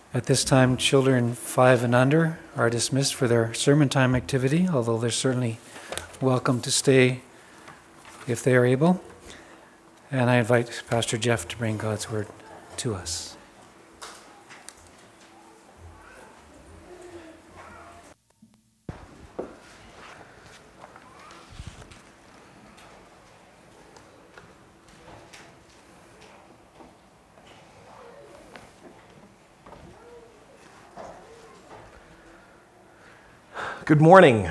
At this time, children 5 and under are dismissed for their sermon time activity, although they're certainly welcome to stay if they are able. And I invite Pastor Jeff to bring God's word to us. Good morning.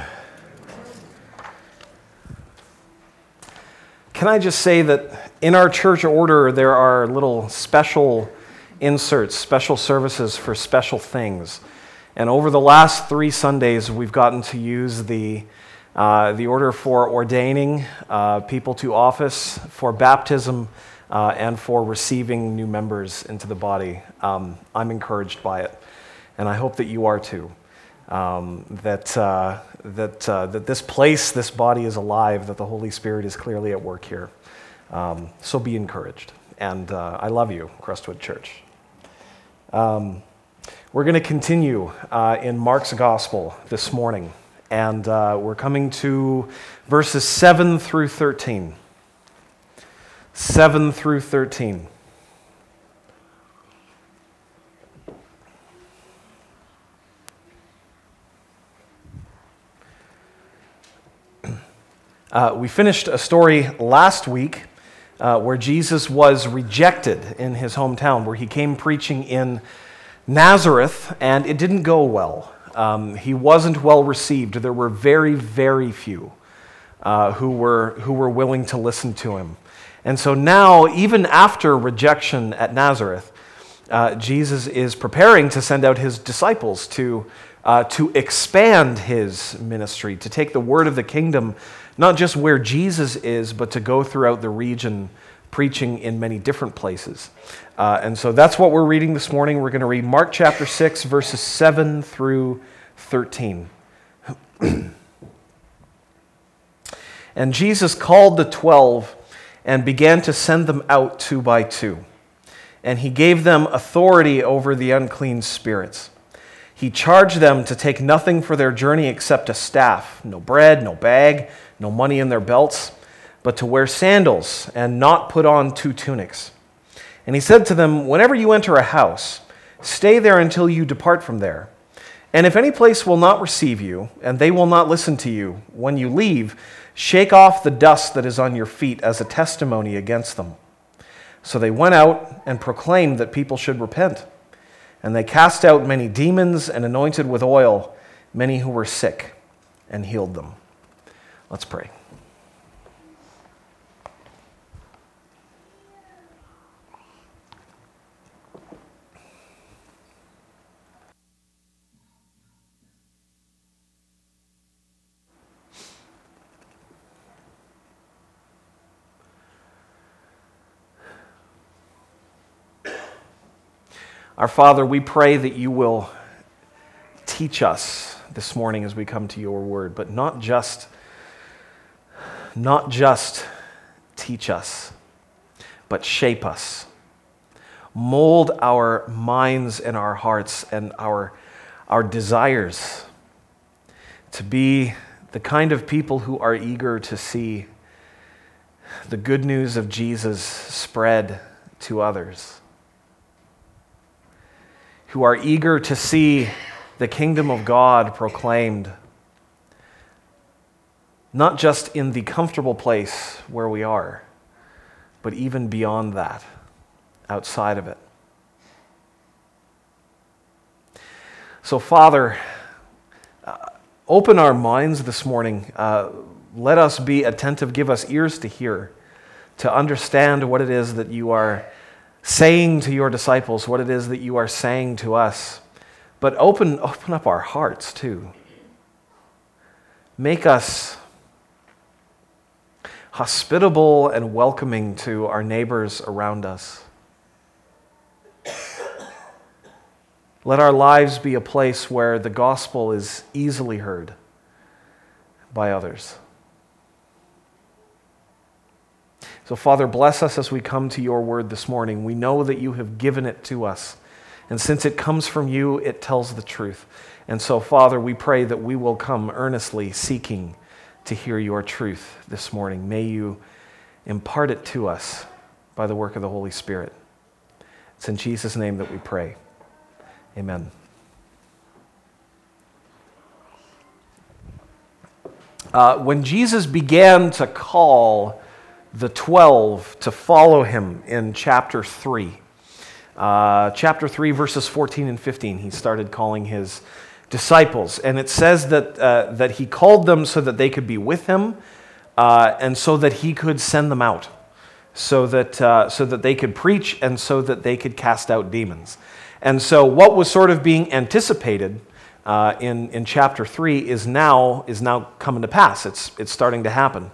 Can I just say that in our church order, there are little special inserts, special services for special things. And over the last 3 Sundays, we've gotten to use the order for ordaining people to office, for baptism, and for receiving new members into the body. I'm encouraged by it, and I hope that you are too. That this place, this body is alive, that the Holy Spirit is clearly at work here. So be encouraged. And I love you, Crestwood Church. We're going to continue in Mark's Gospel this morning. And we're coming to verses 7 through 13. 7 through 13. We finished a story last week where Jesus was rejected in his hometown, where he came preaching in Nazareth, and it didn't go well. He wasn't well received. There were very, very few who were willing to listen to him. And so now, even after rejection at Nazareth, Jesus is preparing to send out his disciples to expand his ministry, to take the word of the kingdom not just where Jesus is, but to go throughout the region preaching in many different places. And so that's what we're reading this morning. We're going to read Mark chapter 6, verses 7 through 13. And Jesus called the 12 and began to send them out 2 by 2. And he gave them authority over the unclean spirits. He charged them to take nothing for their journey except a staff, no bread, no bag, no money in their belts, but to wear sandals and not put on 2 tunics. And he said to them, whenever you enter a house, stay there until you depart from there. And if any place will not receive you, and they will not listen to you, when you leave, shake off the dust that is on your feet as a testimony against them. So they went out and proclaimed that people should repent. And they cast out many demons and anointed with oil many who were sick and healed them. Let's pray. Our Father, we pray that you will teach us this morning as we come to your word, but not just teach us, but shape us. Mold our minds and our hearts and our desires to be the kind of people who are eager to see the good news of Jesus spread to others, who are eager to see the kingdom of God proclaimed, not just in the comfortable place where we are, but even beyond that, outside of it. So, Father, open our minds this morning. Let us be attentive. Give us ears to hear, to understand what it is that you are saying to your disciples, what it is that you are saying to us. But open up our hearts too. Make us hospitable and welcoming to our neighbors around us. Let our lives be a place where the gospel is easily heard by others. So, Father, bless us as we come to your word this morning. We know that you have given it to us, And since it comes from you, it tells the truth. And so, Father, we pray that we will come earnestly seeking to hear your truth this morning. May you impart it to us by the work of the Holy Spirit. It's in Jesus' name that we pray. Amen. When Jesus began to call the 12 to follow him in chapter 3, verses 14 and 15, he started calling his disciples. And it says that he called them so that they could be with him and so that he could send them out, so that they could preach and so that they could cast out demons. And so what was sort of being anticipated in chapter 3 is now coming to pass. It's starting to happen.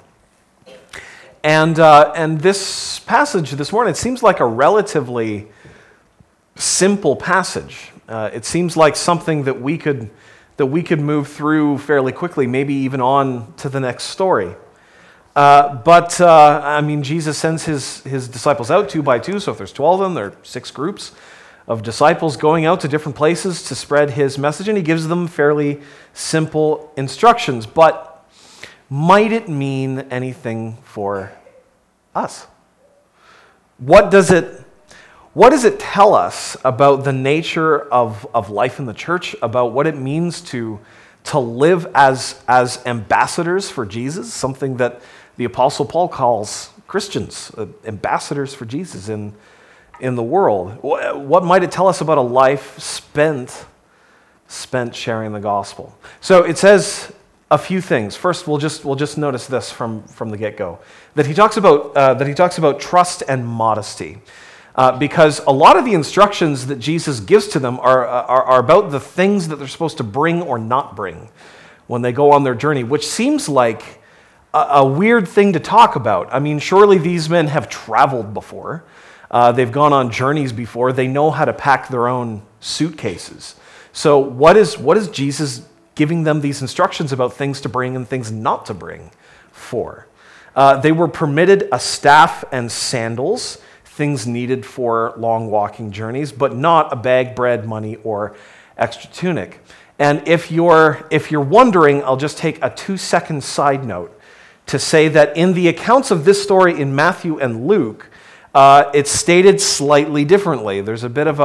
And this passage this morning, it seems like a relatively simple passage. It seems like something that we could move through fairly quickly, maybe even on to the next story. But Jesus sends his disciples out 2 by 2, so if there's 12 of them, there are 6 groups of disciples going out to different places to spread his message, and he gives them fairly simple instructions. But might it mean anything for us? What does it tell us about the nature of life in the church, about what it means to live as ambassadors for Jesus, something that the Apostle Paul calls Christians, ambassadors for Jesus in the world? What might it tell us about a life spent sharing the gospel? So it says a few things. First, we'll just notice this from the get-go, that he talks about trust and modesty. Because a lot of the instructions that Jesus gives to them are about the things that they're supposed to bring or not bring when they go on their journey, which seems like a weird thing to talk about. I mean, surely these men have traveled before. They've gone on journeys before. They know how to pack their own suitcases. So what is Jesus giving them these instructions about things to bring and things not to bring for? They were permitted a staff and sandals, things needed for long walking journeys, but not a bag, bread, money, or extra tunic. And if you're wondering, I'll just take a 2-second side note to say that in the accounts of this story in Matthew and Luke, it's stated slightly differently. There's a bit of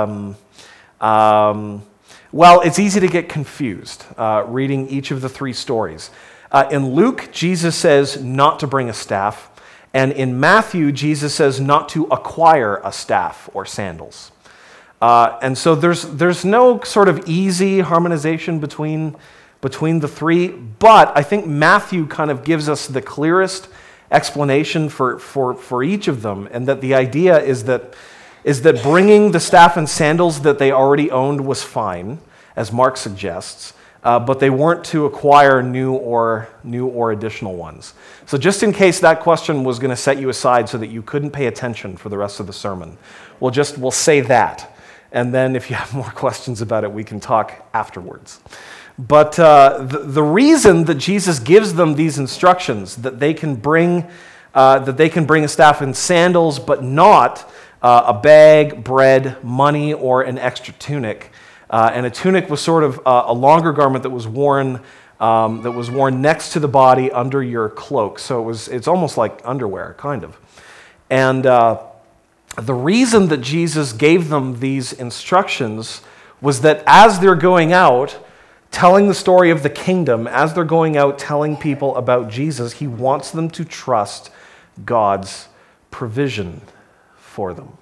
it's easy to get confused reading each of the 3 stories. In Luke, Jesus says not to bring a staff. And in Matthew, Jesus says not to acquire a staff or sandals. And so there's no sort of easy harmonization between the 3, but I think Matthew kind of gives us the clearest explanation for each of them, and that the idea is that bringing the staff and sandals that they already owned was fine, as Mark suggests, but they weren't to acquire new or additional ones. So just in case that question was going to set you aside so that you couldn't pay attention for the rest of the sermon, we'll say that, and then if you have more questions about it, we can talk afterwards. But the reason that Jesus gives them these instructions, that they can bring a staff and sandals, but not a bag, bread, money, or an extra tunic. And a tunic was sort of a longer garment that was worn next to the body under your cloak. So it's almost like underwear, kind of. And the reason that Jesus gave them these instructions was that as they're going out, telling the story of the kingdom, as they're going out telling people about Jesus, he wants them to trust God's provision for them.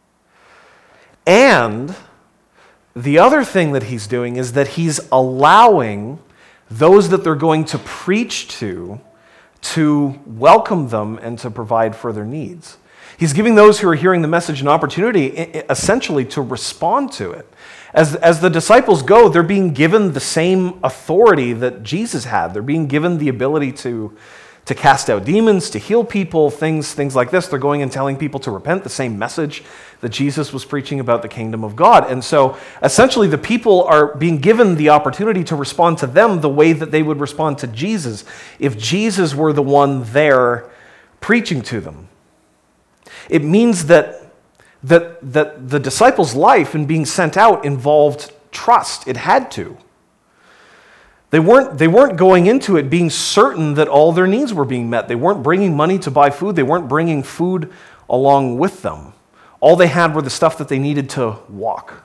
And the other thing that he's doing is that he's allowing those that they're going to preach to welcome them and to provide for their needs. He's giving those who are hearing the message an opportunity, essentially, to respond to it. As the disciples go, they're being given the same authority that Jesus had. They're being given the ability to cast out demons, to heal people, things like this. They're going and telling people to repent, the same message that Jesus was preaching about the kingdom of God. And so, essentially, the people are being given the opportunity to respond to them the way that they would respond to Jesus if Jesus were the one there preaching to them. It means that that the disciples' life in being sent out involved trust. It had to. They weren't going into it being certain that all their needs were being met. They weren't bringing money to buy food. They weren't bringing food along with them. All they had were the stuff that they needed to walk.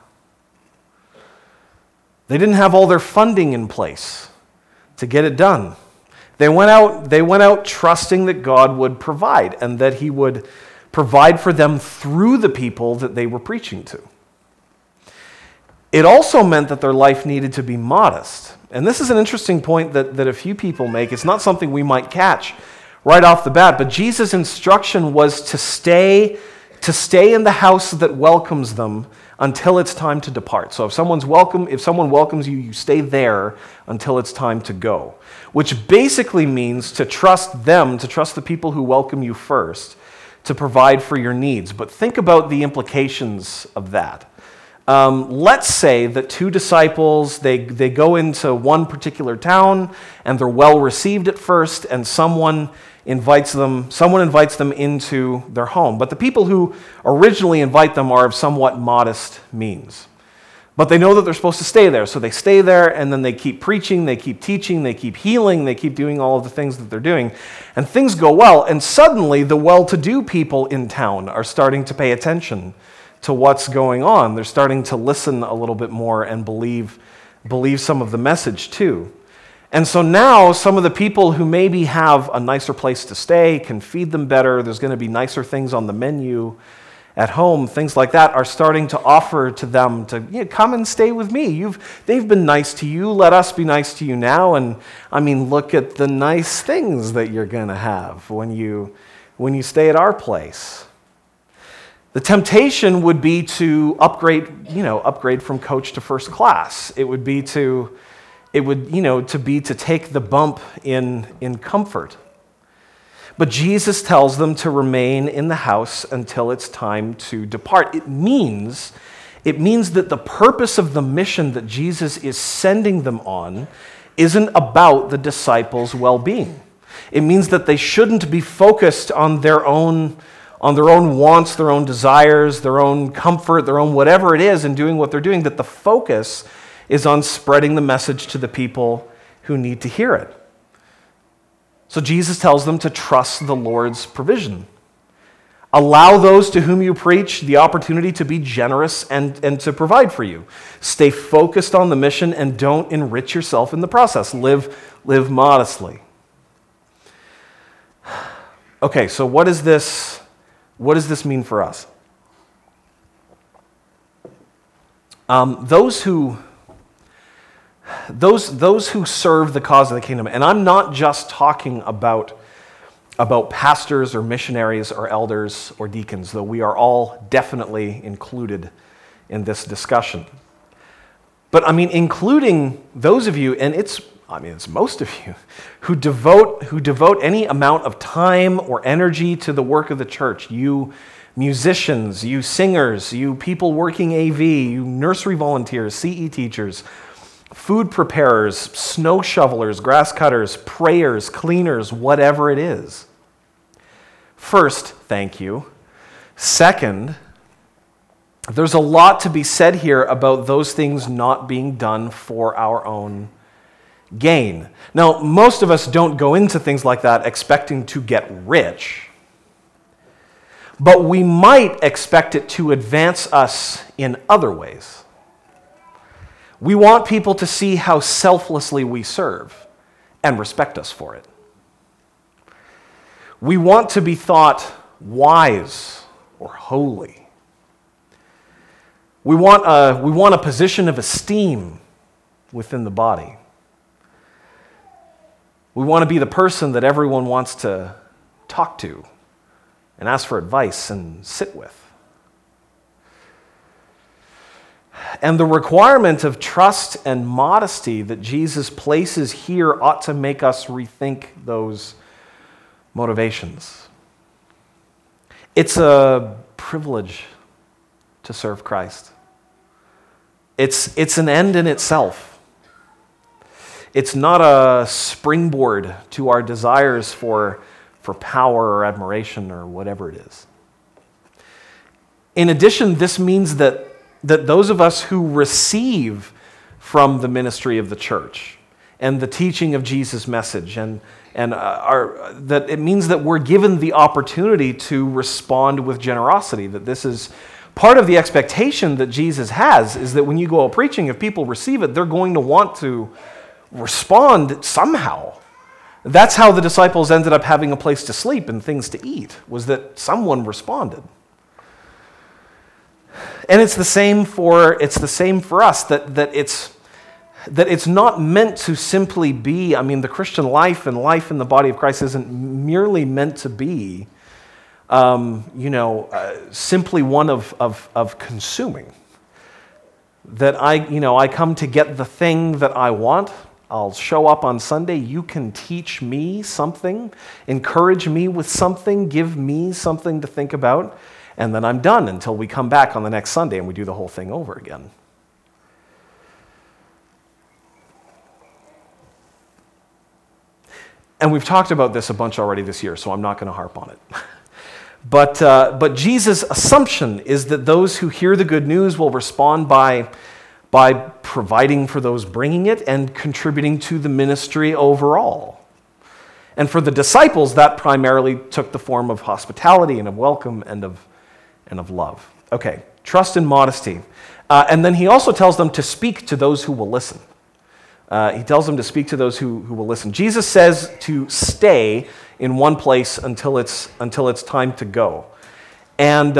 They didn't have all their funding in place to get it done. They went out trusting that God would provide and that he would provide for them through the people that they were preaching to. It also meant that their life needed to be modest. And this is an interesting point that a few people make. It's not something we might catch right off the bat, but Jesus' instruction was to stay in the house that welcomes them until it's time to depart. So if someone welcomes you, you stay there until it's time to go, which basically means to trust them, to trust the people who welcome you first, to provide for your needs. But think about the implications of that. Let's say that two disciples, they go into one particular town and they're well received at first, and someone invites them into their home. But the people who originally invite them are of somewhat modest means. But they know that they're supposed to stay there, so they stay there, and then they keep preaching, they keep teaching, they keep healing, they keep doing all of the things that they're doing, and things go well, and suddenly the well-to-do people in town are starting to pay attention to what's going on. They're starting to listen a little bit more and believe some of the message too. And so now some of the people who maybe have a nicer place to stay can feed them better, there's going to be nicer things on the menu at home, things like that, are starting to offer to them to come and stay with me. They've been nice to you, let us be nice to you now. And I mean, look at the nice things that you're going to have when you stay at our place. The temptation would be to upgrade from coach to first class. It would be to take the bump in comfort. But Jesus tells them to remain in the house until it's time to depart. It means that the purpose of the mission that Jesus is sending them on isn't about the disciples' well-being. It means that they shouldn't be focused on their own wants, their own desires, their own comfort, their own whatever it is in doing what they're doing, that the focus is on spreading the message to the people who need to hear it. So Jesus tells them to trust the Lord's provision. Allow those to whom you preach the opportunity to be generous and to provide for you. Stay focused on the mission and don't enrich yourself in the process. Live modestly. Okay, so what does this mean for us? Those who serve the cause of the kingdom, and I'm not just talking about pastors or missionaries or elders or deacons, though we are all definitely included in this discussion. But I mean, including those of you, and it's most of you, who devote any amount of time or energy to the work of the church. You musicians, you singers, you people working AV, you nursery volunteers, CE teachers, food preparers, snow shovelers, grass cutters, prayers, cleaners, whatever it is. First, thank you. Second, there's a lot to be said here about those things not being done for our own gain. Now, most of us don't go into things like that expecting to get rich, but we might expect it to advance us in other ways. We want people to see how selflessly we serve and respect us for it. We want to be thought wise or holy. We want a position of esteem within the body. We want to be the person that everyone wants to talk to and ask for advice and sit with. And the requirement of trust and modesty that Jesus places here ought to make us rethink those motivations. It's a privilege to serve Christ. It's an end in itself. It's not a springboard to our desires for power or admiration or whatever it is. In addition, this means that those of us who receive from the ministry of the church and the teaching of Jesus' message, that it means that we're given the opportunity to respond with generosity, that this is part of the expectation that Jesus has, is that when you go out preaching, if people receive it, they're going to want to respond somehow. That's how the disciples ended up having a place to sleep and things to eat, was that someone responded. And it's the same for us, that it's not meant to simply be, the Christian life and life in the body of Christ isn't merely meant to be simply one of consuming. That I come to get the thing that I want. I'll show up on Sunday. You can teach me something, encourage me with something, give me something to think about, and then I'm done until we come back on the next Sunday and we do the whole thing over again. And we've talked about this a bunch already this year, so I'm not going to harp on it. But Jesus' assumption is that those who hear the good news will respond by providing for those bringing it and contributing to the ministry overall. And for the disciples, that primarily took the form of hospitality and of welcome and of love. Okay, trust and modesty. And then he also tells them to speak to those who will listen. He tells them to speak to those who will listen. Jesus says to stay in one place until it's time to go. And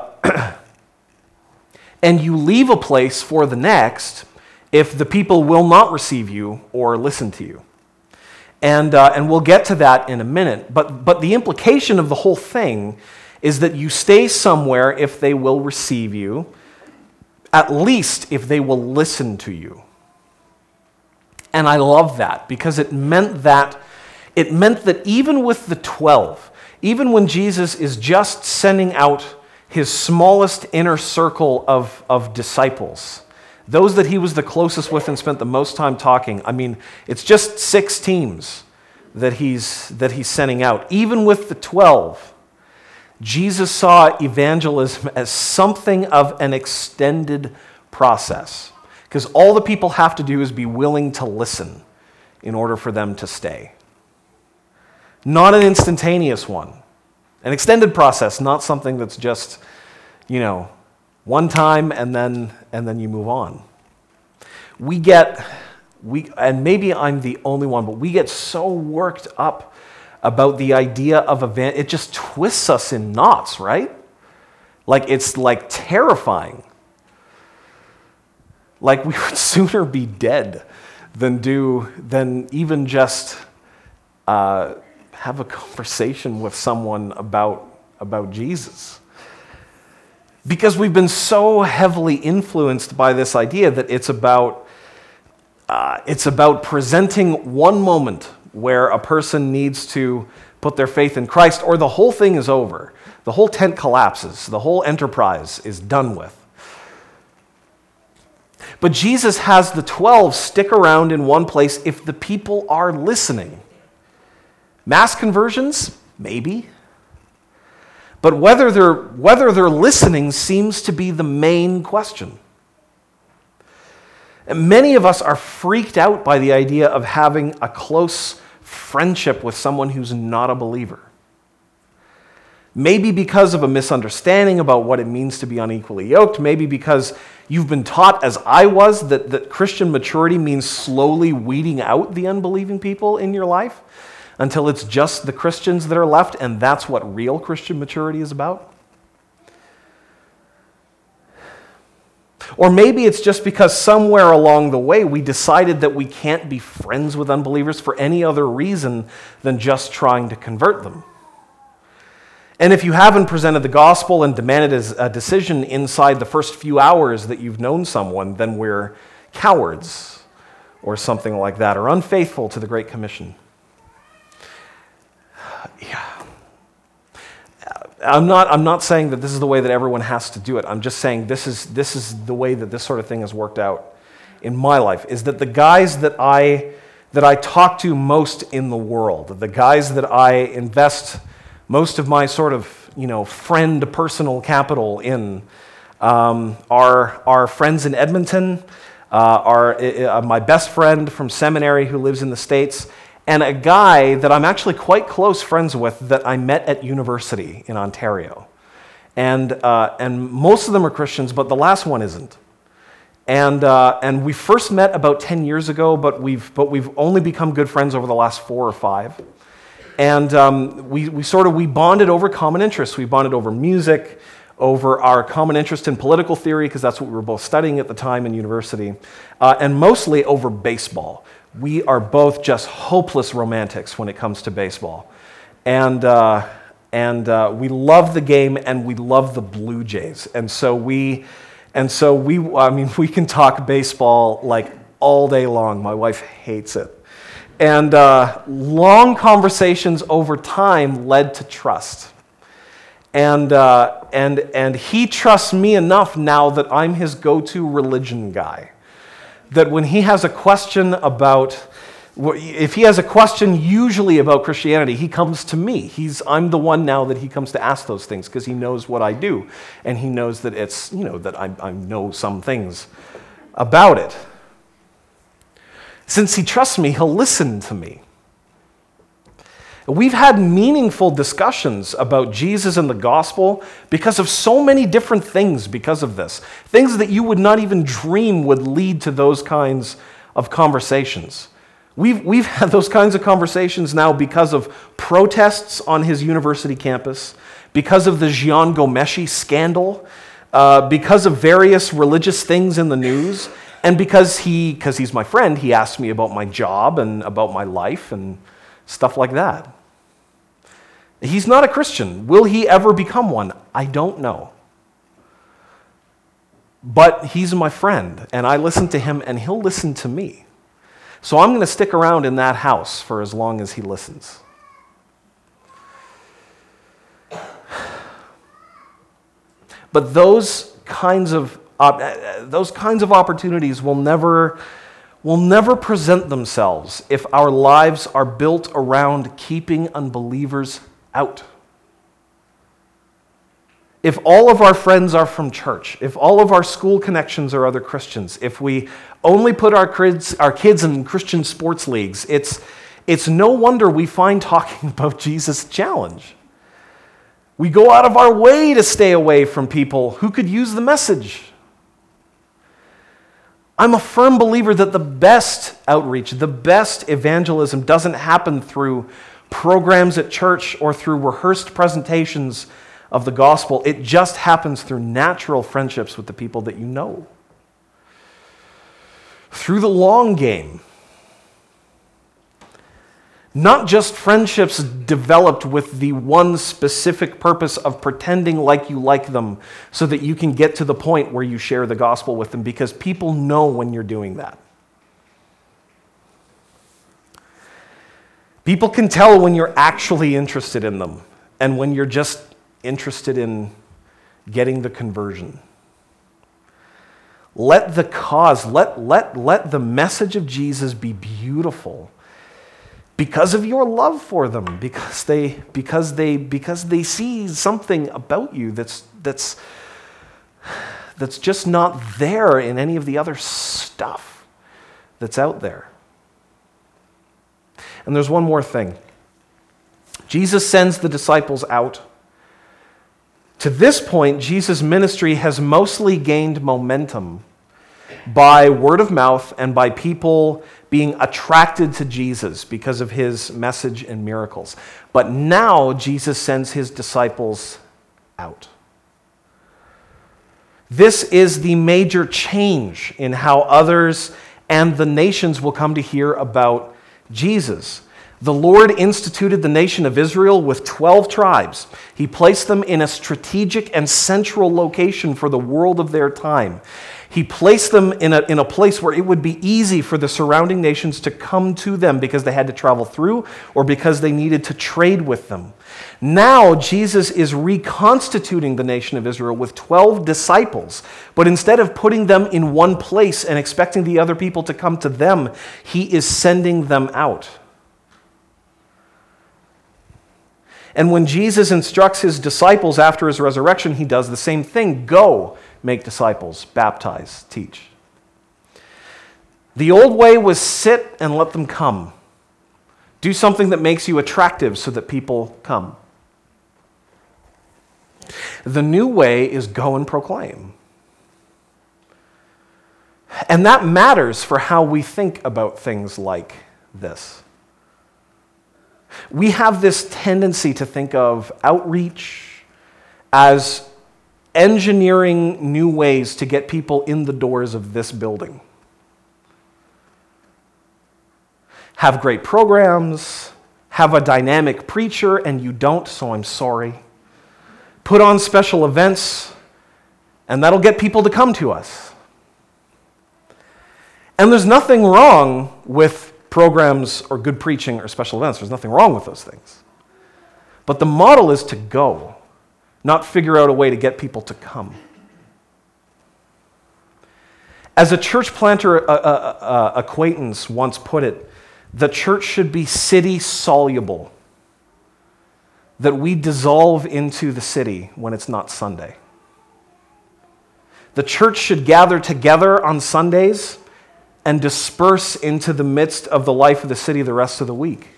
and you leave a place for the next if the people will not receive you or listen to you. And we'll get to that in a minute. But the implication of the whole thing is that you stay somewhere if they will receive you, at least if they will listen to you. And I love that, because it meant that even with the 12, even when Jesus is just sending out his smallest inner circle of disciples, those that he was the closest with and spent the most time talking, it's just 6 teams that he's sending out. Even with the 12, Jesus saw evangelism as something of an extended process, because all the people have to do is be willing to listen in order for them to stay. Not an instantaneous one. An extended process, not something that's just, one time and then you move on. And maybe I'm the only one, but we get so worked up about the idea of it just twists us in knots, right? It's terrifying. We would sooner be dead than even just have a conversation with someone about Jesus. Because we've been so heavily influenced by this idea that it's about presenting one moment where a person needs to put their faith in Christ, or the whole thing is over. The whole tent collapses. The whole enterprise is done with. But Jesus has the 12 stick around in one place if the people are listening. Mass conversions? Maybe. But whether they're listening seems to be the main question. And many of us are freaked out by the idea of having a close friendship with someone who's not a believer. Maybe because of a misunderstanding about what it means to be unequally yoked. Maybe because you've been taught, as I was, that Christian maturity means slowly weeding out the unbelieving people in your life until it's just the Christians that are left, and that's what real Christian maturity is about. Or maybe it's just because somewhere along the way we decided that we can't be friends with unbelievers for any other reason than just trying to convert them. And if you haven't presented the gospel and demanded a decision inside the first few hours that you've known someone, then we're cowards or something like that, or unfaithful to the Great Commission. Yeah. I'm not saying that this is the way that everyone has to do it. I'm just saying this is the way that this sort of thing has worked out in my life, is that the guys that I talk to most in the world, the guys that I invest most of my sort of friend personal capital in. Our friends in Edmonton, my best friend from seminary who lives in the States, and a guy that I'm actually quite close friends with that I met at university in Ontario. And most of them are Christians, but the last one isn't. And we first met about 10 years ago, but we've only become good friends over the last 4 or 5. And we bonded over common interests. We bonded over music, over our common interest in political theory, because that's what we were both studying at the time in university, and mostly over baseball. We are both just hopeless romantics when it comes to baseball. And we love the game, and we love the Blue Jays. And so we can talk baseball like all day long. My wife hates it. And long conversations over time led to trust. And he trusts me enough now that I'm his go-to religion guy. That when he has a question if he has a question usually about Christianity, he comes to me. I'm the one now that he comes to ask those things because he knows what I do. And he knows that that I know some things about it. Since he trusts me, he'll listen to me. We've had meaningful discussions about Jesus and the gospel because of so many different things because of this. Things that you would not even dream would lead to those kinds of conversations. We've had those kinds of conversations now because of protests on his university campus, because of the Jian Ghomeshi scandal, because of various religious things in the news, and because he's my friend, he asked me about my job and about my life and stuff like that. He's not a Christian. Will he ever become one? I don't know. But he's my friend, and I listen to him, and he'll listen to me. So I'm going to stick around in that house for as long as he listens. But those kinds of opportunities will never present themselves if our lives are built around keeping unbelievers out. If all of our friends are from church, if all of our school connections are other Christians, if we only put our kids in Christian sports leagues, it's no wonder we find talking about Jesus a challenge. We go out of our way to stay away from people who could use the message. I'm a firm believer that the best outreach, the best evangelism doesn't happen through programs at church or through rehearsed presentations of the gospel. It just happens through natural friendships with the people that you know. Through the long game. Not just friendships developed with the one specific purpose of pretending like you like them so that you can get to the point where you share the gospel with them, because people know when you're doing that. People can tell when you're actually interested in them and when you're just interested in getting the conversion. Let the cause, let the message of Jesus be beautiful because of your love for them, because they see something about you that's just not there in any of the other stuff that's out there. And there's one more thing. Jesus sends the disciples out. To this point, Jesus' ministry has mostly gained momentum by word of mouth and by people being attracted to Jesus because of his message and miracles. But now Jesus sends his disciples out. This is the major change in how others and the nations will come to hear about Jesus. The Lord instituted the nation of Israel with 12 tribes. He placed them in a strategic and central location for the world of their time. He placed them in a place where it would be easy for the surrounding nations to come to them because they had to travel through or because they needed to trade with them. Now Jesus is reconstituting the nation of Israel with 12 disciples, but instead of putting them in one place and expecting the other people to come to them, he is sending them out. And when Jesus instructs his disciples after his resurrection, he does the same thing. Go, make disciples, baptize, teach. The old way was sit and let them come. Do something that makes you attractive so that people come. The new way is go and proclaim. And that matters for how we think about things like this. We have this tendency to think of outreach as engineering new ways to get people in the doors of this building. Have great programs, have a dynamic preacher, and you don't, so I'm sorry. Put on special events, and that'll get people to come to us. And there's nothing wrong with programs or good preaching or special events. There's nothing wrong with those things. But the model is to go, not figure out a way to get people to come. As a church planter acquaintance once put it, the church should be city soluble, that we dissolve into the city when it's not Sunday. The church should gather together on Sundays and disperse into the midst of the life of the city the rest of the week.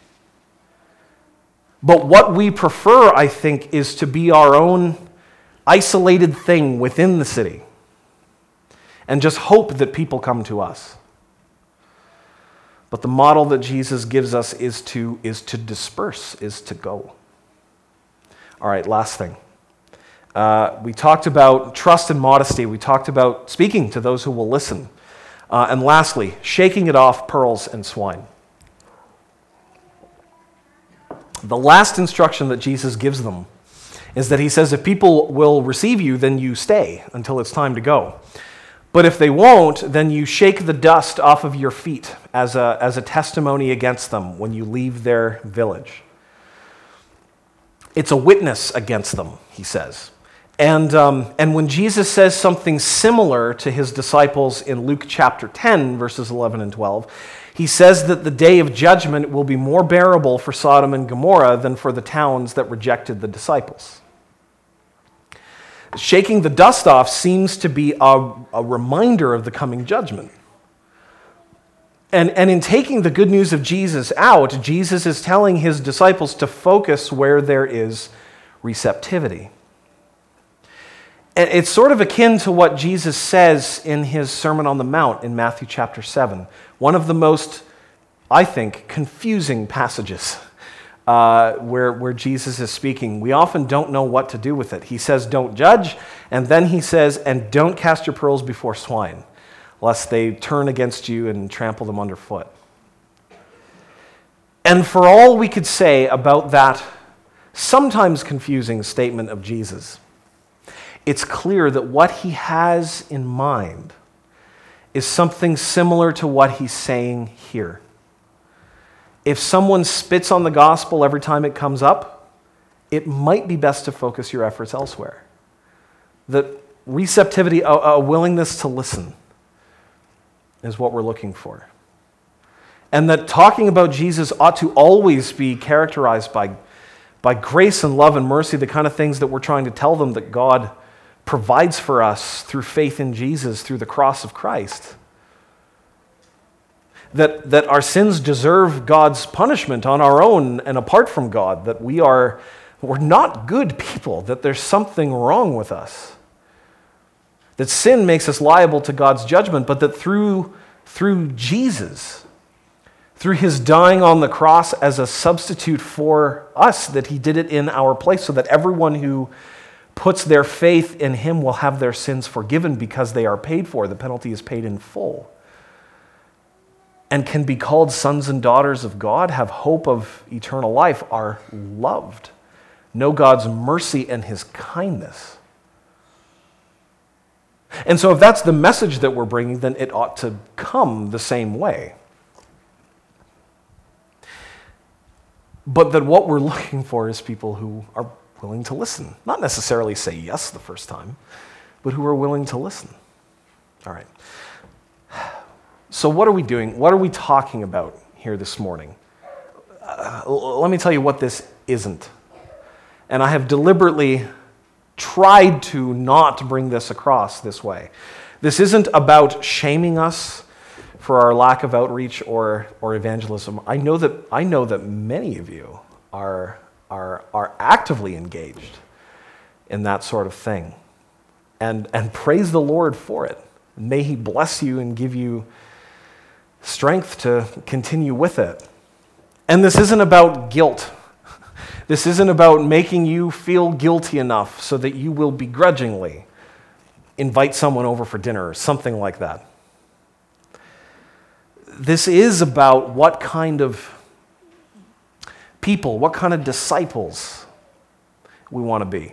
But what we prefer, I think, is to be our own isolated thing within the city and just hope that people come to us. But the model that Jesus gives us is to disperse, is to go. All right, last thing. We talked about trust and modesty. We talked about speaking to those who will listen. And lastly, shaking it off pearls and swine. The last instruction that Jesus gives them is that he says, if people will receive you, then you stay until it's time to go. But if they won't, then you shake the dust off of your feet as a testimony against them when you leave their village. It's a witness against them, he says. And when Jesus says something similar to his disciples in Luke chapter 10, verses 11 and 12, he says that the day of judgment will be more bearable for Sodom and Gomorrah than for the towns that rejected the disciples. Shaking the dust off seems to be a reminder of the coming judgment. And in taking the good news of Jesus out, Jesus is telling his disciples to focus where there is receptivity. And it's sort of akin to what Jesus says in his Sermon on the Mount in Matthew chapter 7, one of the most, I think, confusing passages where Jesus is speaking. We often don't know what to do with it. He says, don't judge, and then he says, and don't cast your pearls before swine, lest they turn against you and trample them underfoot. And for all we could say about that sometimes confusing statement of Jesus, it's clear that what he has in mind is something similar to what he's saying here. If someone spits on the gospel every time it comes up, it might be best to focus your efforts elsewhere. That receptivity, a willingness to listen, is what we're looking for. And that talking about Jesus ought to always be characterized by grace and love and mercy, the kind of things that we're trying to tell them that God provides for us through faith in Jesus, through the cross of Christ. That our sins deserve God's punishment on our own and apart from God, that we're not good people, that there's something wrong with us. That sin makes us liable to God's judgment, but that through Jesus, through his dying on the cross as a substitute for us, that he did it in our place so that everyone who puts their faith in him will have their sins forgiven because they are paid for. The penalty is paid in full. And can be called sons and daughters of God, have hope of eternal life, are loved, know God's mercy and his kindness. And so if that's the message that we're bringing, then it ought to come the same way. But that what we're looking for is people who are willing to listen. Not necessarily say yes the first time, but who are willing to listen. All right. So what are we doing? What are we talking about here this morning? Let me tell you what this isn't. And I have deliberately tried to not bring this across this way. This isn't about shaming us for our lack of outreach or evangelism. I know that many of you are actively engaged in that sort of thing. And praise the Lord for it. May He bless you and give you strength to continue with it. And this isn't about guilt. This isn't about making you feel guilty enough so that you will begrudgingly invite someone over for dinner or something like that. This is about what kind of people, what kind of disciples we want to be.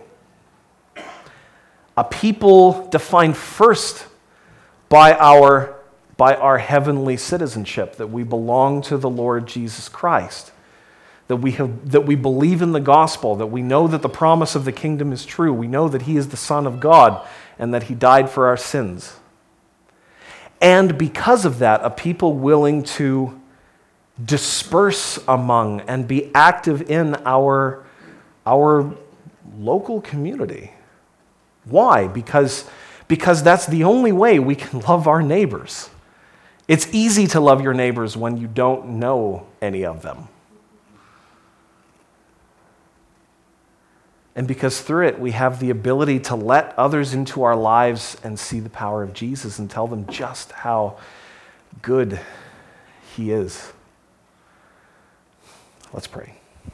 A people defined first by our heavenly citizenship, that we belong to the Lord Jesus Christ, that we believe in the gospel, that we know that the promise of the kingdom is true, we know that He is the Son of God, and that He died for our sins. And because of that, a people willing to disperse among and be active in our local community. Why? Because that's the only way we can love our neighbors. It's easy to love your neighbors when you don't know any of them. And because through it, we have the ability to let others into our lives and see the power of Jesus and tell them just how good He is. Let's pray.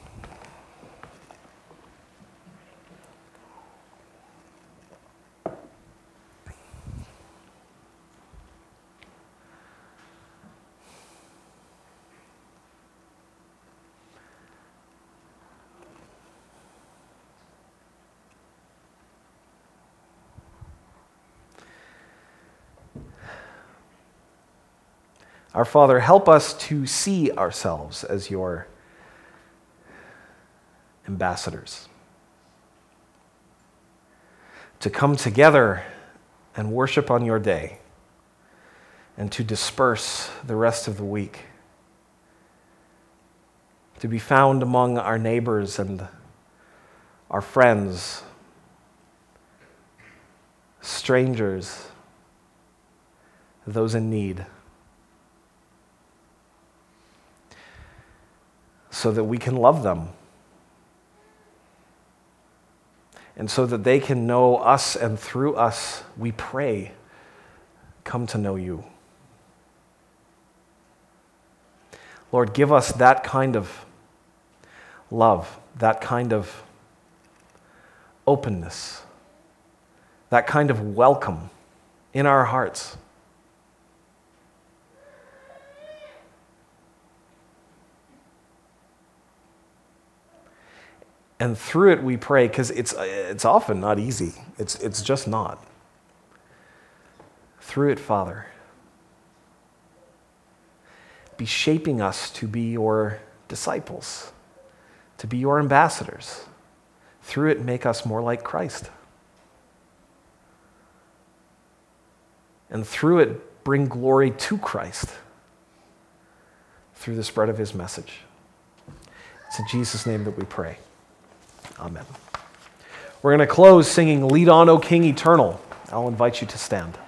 Our Father, help us to see ourselves as Your ambassadors, to come together and worship on Your day, and to disperse the rest of the week, to be found among our neighbors and our friends, strangers, those in need, so that we can love them, and so that they can know us, and through us, we pray, come to know You. Lord, give us that kind of love, that kind of openness, that kind of welcome in our hearts. And through it we pray, because it's often not easy. It's just not. Through it, Father, be shaping us to be Your disciples, to be Your ambassadors. Through it, make us more like Christ. And through it, bring glory to Christ through the spread of His message. It's in Jesus' name that we pray. Amen. We're going to close singing Lead On, O King Eternal. I'll invite you to stand.